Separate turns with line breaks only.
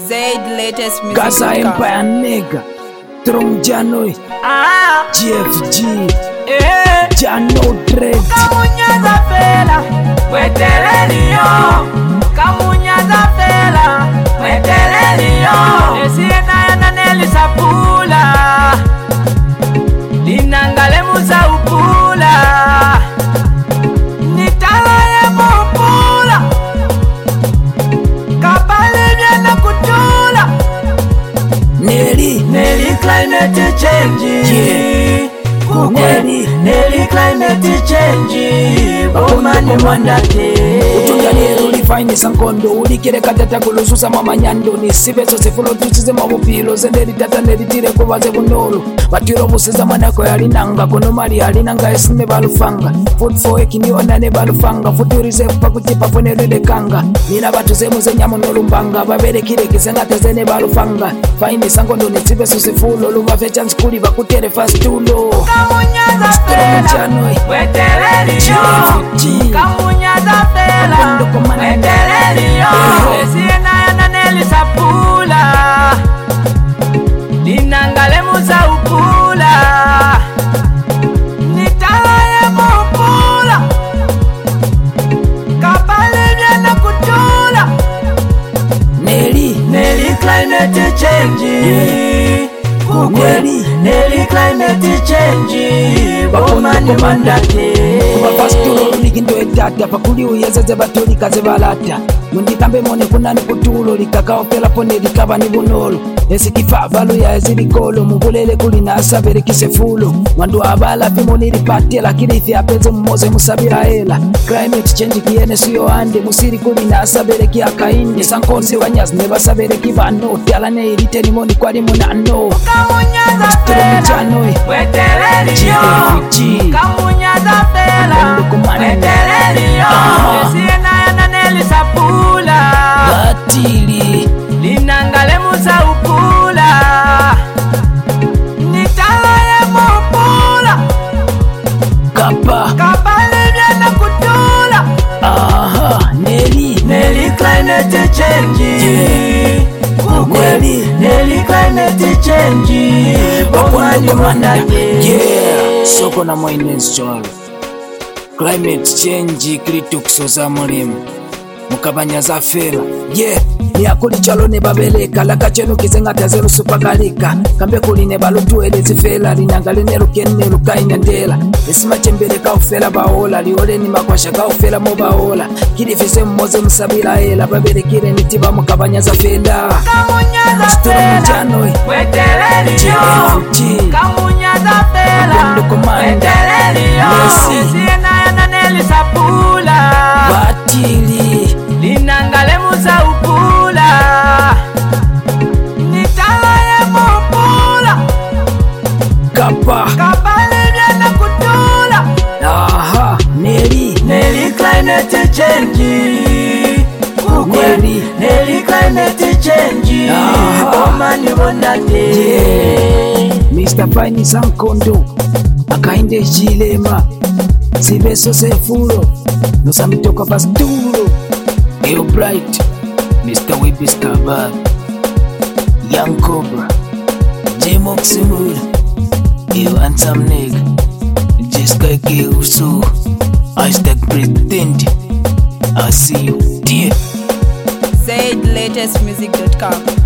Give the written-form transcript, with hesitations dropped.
Zaid latest music.
Gaza Empire nigga, Strong Janoi, GFG, Jano Dread.
Kamunyaza fela, wetelelio. Kamunyaza fela, wetelelio. Esina yana nelisa pula, linangale muza upula. Nitala ya mupula, kapale vyana kutula. Nelly climate change, Nelly climate change. Omani mwandate
Utunganiro ulifine sankondo ulikire katata kulususa mama nyando ni sibeso sefulo tuchize mabupilo zenderi tata neritire kubaze bunolo batiro busiza manako yalinanga kono mali yalinanga esime balufanga food for ekini onane balufanga futurize pakutipa fonelele kanga nina batuze muzenyamo nolumbanga baberekire kisenga zene balufanga fine sankondo ni sibeso sefulo lubafe chance kuli bakutere fast tulo
Kamunyaza fela, wetelelio. Kamunyaza fela, wetelelio. Esina yana nelisa pula, linangale muza upula. Nitala ya mupula, kapale vyana kutula. Nelly climate change, Nelly climate change. Omani mandate
kuba pastulo likindo etata pakuli uyezeze batuli kaze balata mundikambe mone kunani kutulo likakao pela pone likaba ni bunolo esikifa valo ya ezilikolo mubulele kuli na asabere kisefulo wandu abala pimoni lipate lakini ifi apeze mmoze musabira hela climate change kiene siyo ande musiri kuli na asabere kia kainde sankonsi wanyazi neba sabere kibano tialane ilite nimoni kwa limunano
Kamunyaza fela, wetelelio. Kamunyaza fela, wetelelio. Esina yana nelisa pula,
batili
linangale muza upula. Nitala ya mupula, kapale vyana kutula.
aha
Nelly climate change, Nelly climate change. Omani mwandate
soko na mwainensi cholo climate change kilitukusoza mulimu mukabanyaza fela niyakuli chalo ne babeleka lakacheno kizenga tazelu supakalika kambe kuli ne balutuelezi fela linangale nelukenne lukaina ndela esima chembeleka ufela baola liole ni makwasha ka ufela mobaola kilifise mmoze musabira hela babelekire nitiba mukabanyaza fela
Kamunyaza fela, wetelelio. Kamunyaza fela, wetelelio. Esina yana nelisa pula,
batili
linangale muza upula. Nitala ya mupula, kapale vyana kutula.
aha
Nelly climate change, Nelly climate change. Omani mwandate
Mr. Fine Sankondo akainde chilema sibeso sefulo nosamitoka pastulo Eo Bright Mr. Webby Starbar Young Cobra J-Moximul Eo Handsome Nigga Jessica Keuso Hashtag Pretend I see you dear
ZaidLatestmusic.com.